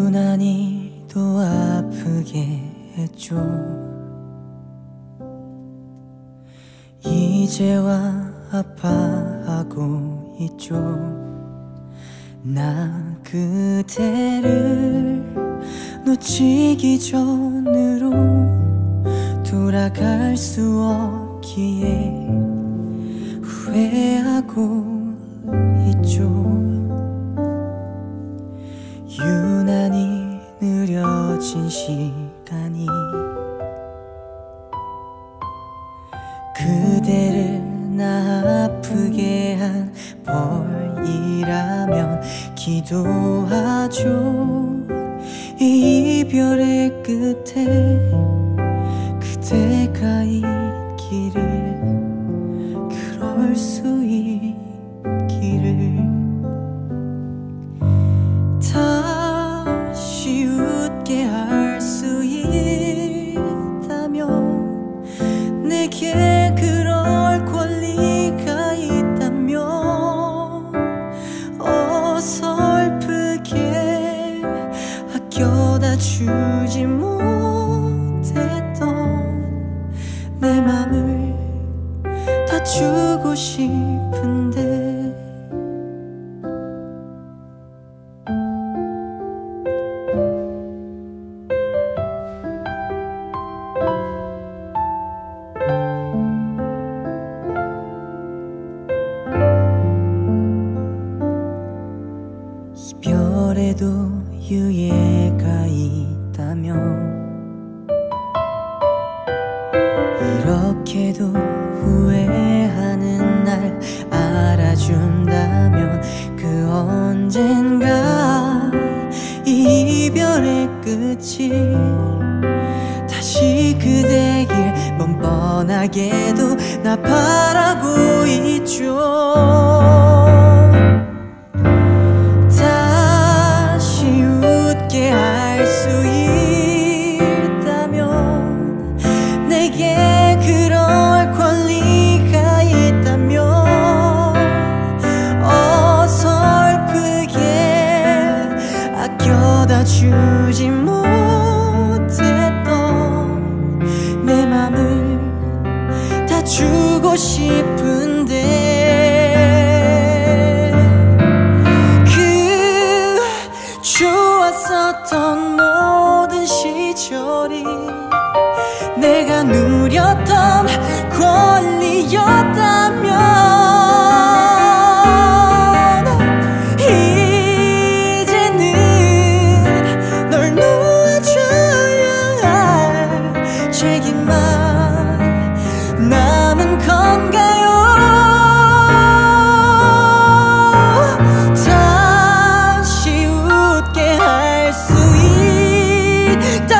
유난히 또 아프게 했죠. 이제와 아파하고 있죠. 나 그대를 놓치기 전으로 돌아갈 수 없기에 후회하고 있죠. 유난히 느려진 시간이 그대를 나 아프게 한 벌이라면 기도하죠. 이 이별의 끝에 그대가 있기를, 그럴 수 있기를. 다시 웃게 할 수 있다면, 내게 그럴 권리가 있다면 어설프게 아껴다 주지 못했던 내 맘을 다 주고 싶은데. 이별에도 유예가 있다면, 이렇게도 후회하는 날 알아준다면, 그 언젠가 이별의 끝이 다시 그대 길 뻔뻔하게도 나 바라고 있죠. 할 수 있다면, 내게 그럴 권리가 있다면 어설프게 아껴다 주지 못했던 내 맘을 다 주고 싶은데. 그 좋았었던 모든 시절이 내가 누렸던 권리였다면, 이제는 널 놓아줘야 할 책임만 남은 건가요? 다시 웃게 할 수 있다